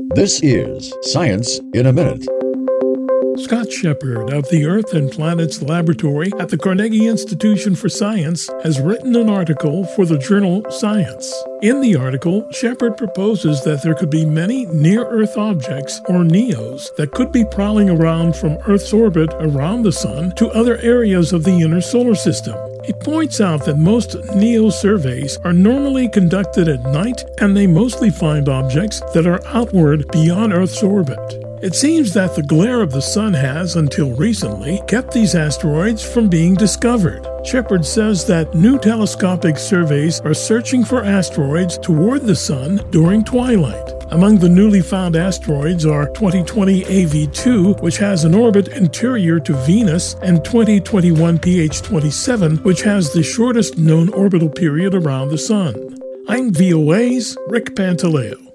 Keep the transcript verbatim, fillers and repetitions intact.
This is Science in a Minute. Scott Shepard of the Earth and Planets Laboratory at the Carnegie Institution for Science has written an article for the journal Science. In the article, Shepard proposes that there could be many near-Earth objects, or NEOs, that could be prowling around from Earth's orbit around the Sun to other areas of the inner solar system. He points out that most NEO surveys are normally conducted at night, and they mostly find objects that are outward beyond Earth's orbit. It seems that the glare of the Sun has, until recently, kept these asteroids from being discovered. Shepard says that new telescopic surveys are searching for asteroids toward the Sun during twilight. Among the newly found asteroids are twenty twenty A V two, which has an orbit interior to Venus, and twenty twenty-one P H twenty-seven, which has the shortest known orbital period around the Sun. I'm V O A's Rick Pantaleo.